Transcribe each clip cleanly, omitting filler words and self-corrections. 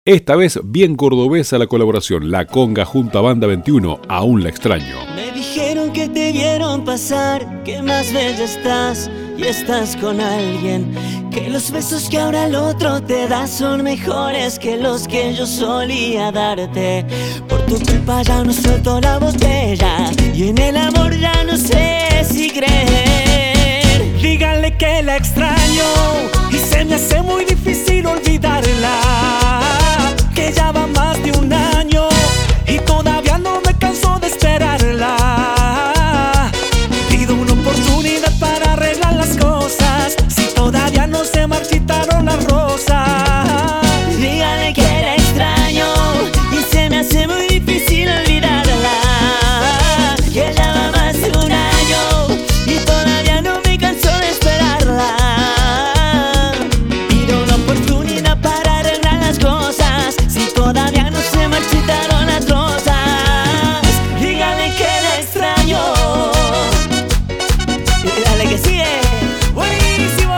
Esta vez bien cordobesa la colaboración, La Conga junto a Banda 21, Aún la extraño. Me dijeron que te vieron pasar, que más bella estás y estás con alguien, que los besos que ahora el otro te da son mejores que los que yo solía darte. Por tu culpa ya no suelto la botella y en el amor ya no sé si creer. Díganle que la extraño y se me hace muy difícil olvidarla, que ya va más de un año y todavía no me canso de esperarla. Pido una oportunidad para arreglar las cosas, si todavía no se marchitaron las rosas. Dígale que la extraño y se me hace muy difícil olvidarla, que ya va más de un año y todavía no me canso de esperarla. Pido una oportunidad para arreglar las cosas, si todavía no se marchitaron las rosas. Dígale que la extraño y dale que sigue. ¡Buenísimo!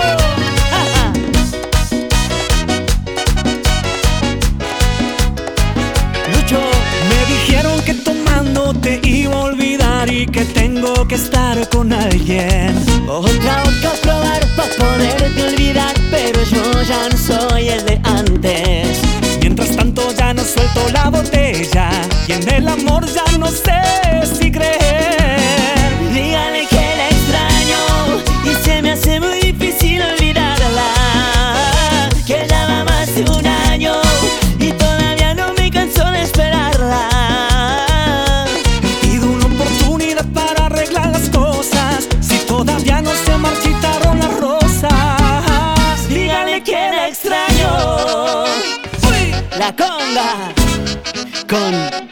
Lucho, Me dijeron que tomando te iba a olvidar y que tengo que estar con alguien. otra probar para poderte olvidar, pero yo ya no soy el de antes. Mientras tanto ya no suelto la botella y en el amor ya no sé si creer. Dígale que la extraño y se me hace muy difícil olvidarla, que ya va más de un año y todavía no me canso de esperarla. Pido una oportunidad para arreglar las cosas, si todavía no se marchitaron las rosas. Dígale que la extraño. ¡Uy! La Conga con